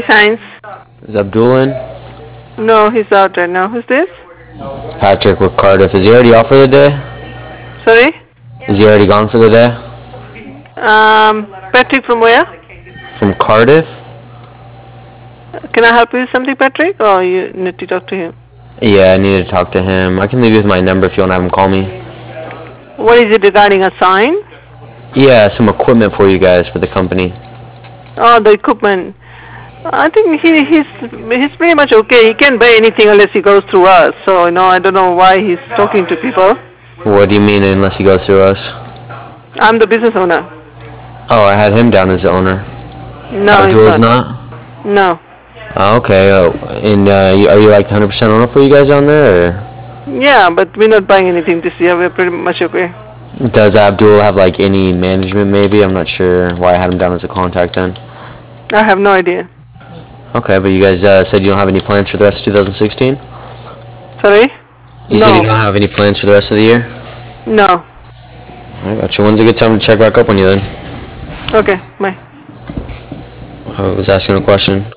Science. Is Abdul in? No, he's out right now. Who's this? Patrick with Cardiff. Is he already off for the day? Sorry? Is he already gone for the day? Patrick from where? From Cardiff? Can I help you with something, Patrick? Or you need to talk to him? Yeah, I need to talk to him. I can leave you with my number if you want to have him call me. What is it regarding, a sign? Yeah, some equipment for you guys for the company. Oh, the equipment. I think he's pretty much okay. He can't buy anything unless he goes through us. So, I don't know why he's talking to people. What do you mean unless he goes through us? I'm the business owner. Oh, I had him down as the owner. No, Abdul he's is not? No. Oh, okay. And are you like 100% owner for you guys down there? Or? Yeah, but we're not buying anything this year. We're pretty much okay. Does Abdul have like any management maybe? I'm not sure why I had him down as a contact then. I have no idea. Okay, but you guys said you don't have any plans for the rest of 2016? Sorry? You said you don't have any plans for the rest of the year? No. I got you. When's a good time to check back up on you then? Okay, bye. I was asking a question.